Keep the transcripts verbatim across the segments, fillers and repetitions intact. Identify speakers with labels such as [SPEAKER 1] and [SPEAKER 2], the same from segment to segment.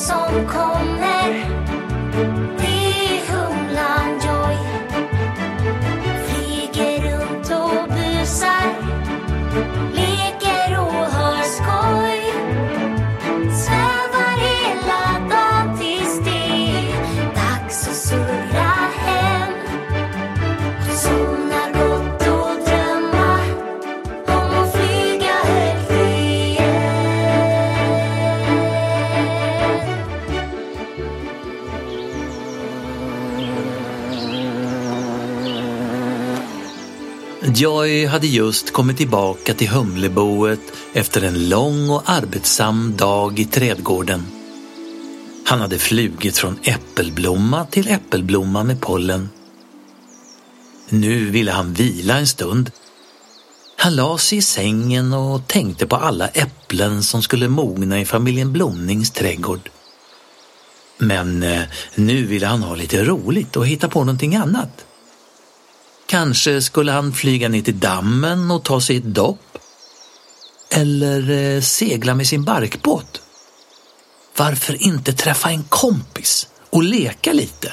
[SPEAKER 1] som kommer. Det är humlan Joy. Flyger runt och busar. Leker och har skoj. Svävar hela dagen tills det är dags att surra hem. Somnar gott och drömma om att flyga högt igen.
[SPEAKER 2] Joy hade just kommit tillbaka till humleboet efter en lång och arbetsam dag i trädgården. Han hade flugit från äppelblomma till äppelblomma med pollen. Nu ville han vila en stund. Han la sig i sängen och tänkte på alla äpplen som skulle mogna i familjen Blomnings trädgård. Men eh, nu ville han ha lite roligt och hitta på någonting annat. Kanske skulle han flyga ner till dammen och ta sig ett dopp. Eller eh, segla med sin barkbåt. Varför inte träffa en kompis och leka lite?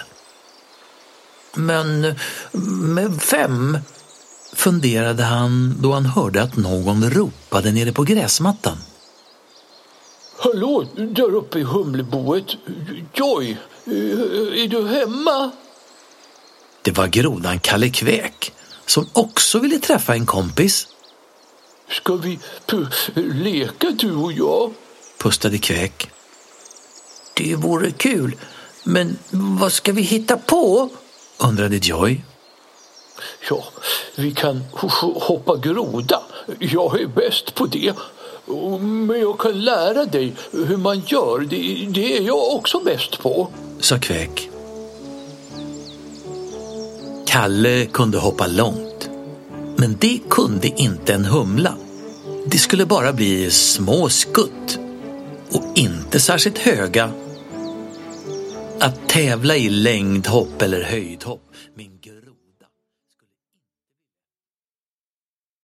[SPEAKER 2] Men med vem? Funderade han då han hörde att någon ropade nere på gräsmattan.
[SPEAKER 3] Hallå, där uppe i humleboet. Joy, är du hemma?
[SPEAKER 2] Det var grodan Kalle Kväk som också ville träffa en kompis.
[SPEAKER 3] Ska vi p- leka du och jag?
[SPEAKER 2] Pustade Kväk. Det vore kul, men vad ska vi hitta på? Undrade Joy.
[SPEAKER 3] Ja, vi kan hoppa groda. Jag är bäst på det. Men jag kan lära dig hur man gör. Det, det är jag också bäst på,
[SPEAKER 2] sa Kväk. Kalle kunde hoppa långt, men det kunde inte en humla. Det skulle bara bli små skutt och inte särskilt höga. Att tävla i längdhopp eller höjdhopp, min